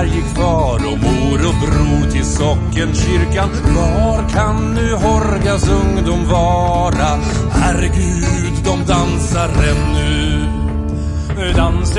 där gick far och mor och bror till sockenkyrkan. Var kan nu Horgas ungdom vara? Herregud, de dansar ännu. Dansen